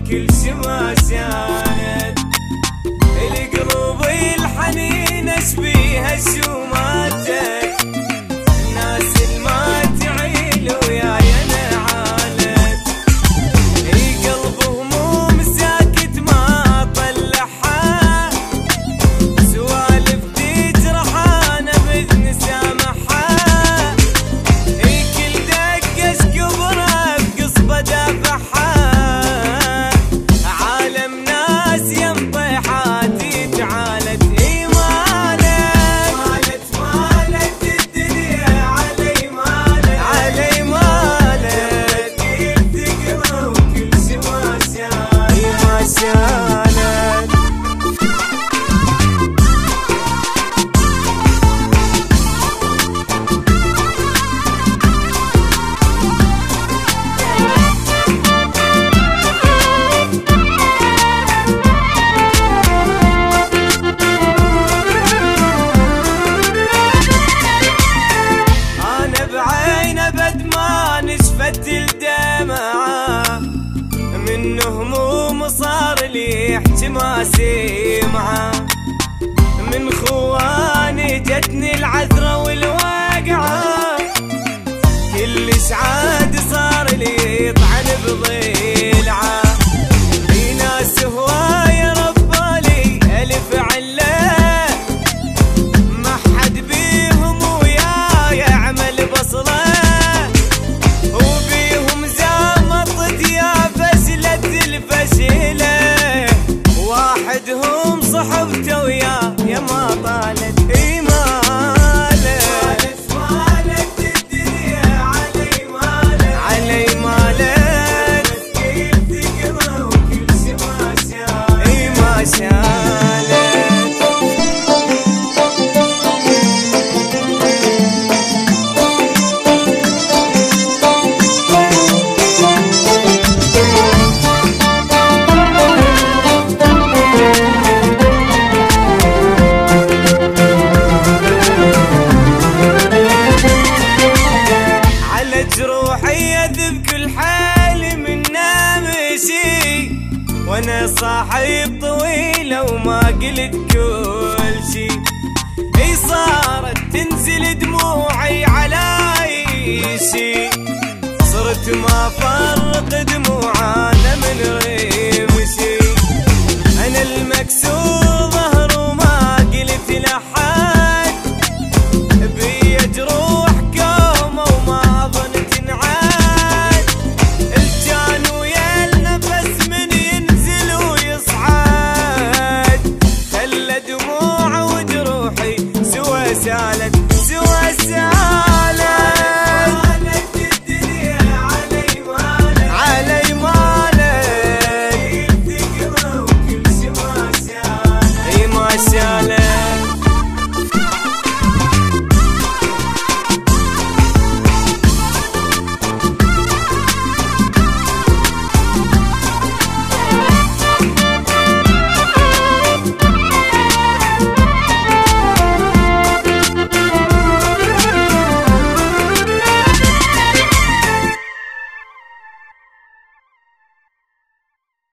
وكل شي ما ساند. القلوب الحنين اشبيها شوماتك، الناس الما تعيل وياي انا عالت. قلب هموم ساكت ما طلعها، سوالف تجرح انا باذن سامحها. كل دقه اشكبره بقصبه دافعها، عالم ناس ينطي حاتي تعالت. مالت الدنيا علي مالت كيف تقرا وكل شي ما سالت. نشفت الدمعة من هموم صار لي احتماسي معه، من خواني جتني العذرة والواقعة، كلش عاد صار لي طعن بضلعه. في ناس هواية ربالي ألف علة، ما حد بيهم وياي يعمل بصله، الفشيلة واحدهم صحبته وياه يا ما طالت. مالت الدنيا علي مالت كيف تقرا وكل شي ما سالت. جروحي اذب كل حالي من نامشي، وانا صاحب طويله وما قلت كل شي. صارت تنزل دموعي على شي، صرت ما فرق دموعنا من رمشي. انا المكسور